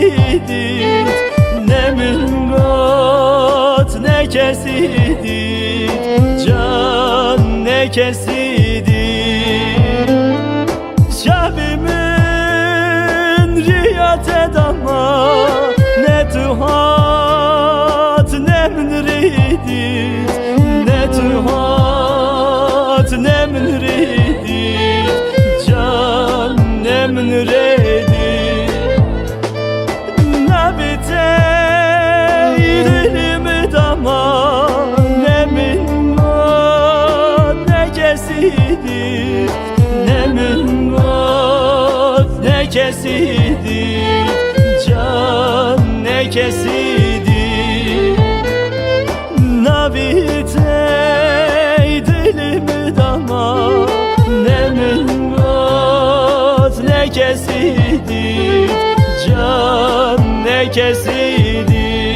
kesidit, ne müngat ne kesidit, can ne kesidit. Şabimin riyat edama, ne tuhat ne münridit, ne tuhat ne münridit, can ne münridit. Nabite dilimi dama, ne minnet ne kesidit, ne minnet ne kesidit, can ne kesidit. Nabite dilimi dama, ne minnet ne kesidit, can ne kesidit.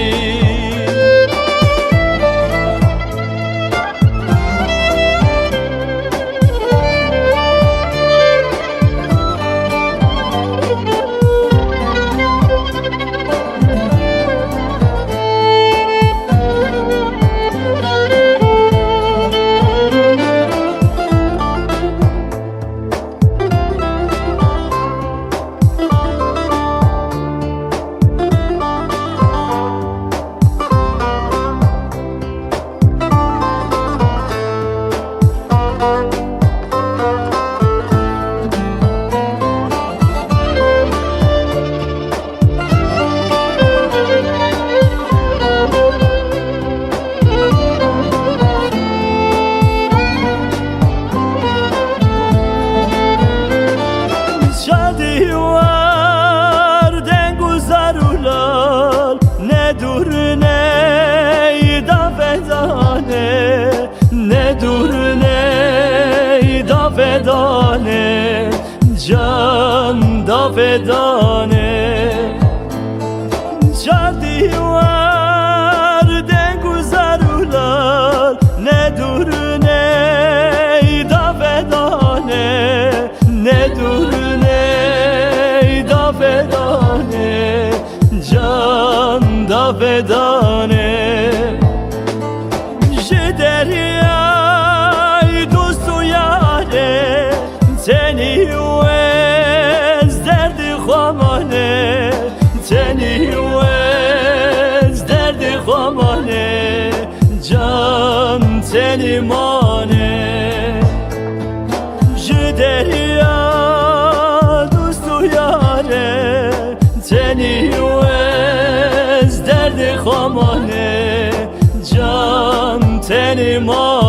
Ne dur ne da fedane, can da fedane. Şardi var den guzarular, ne dur ne da fedane, ne dur ne da fedane, can da fedane. Deryay dostu yare, seni vez derdi khamane, seni vez derdi khamane, can seni mane. Derya dostu yare, seni vez derdi khamane, can seni mane.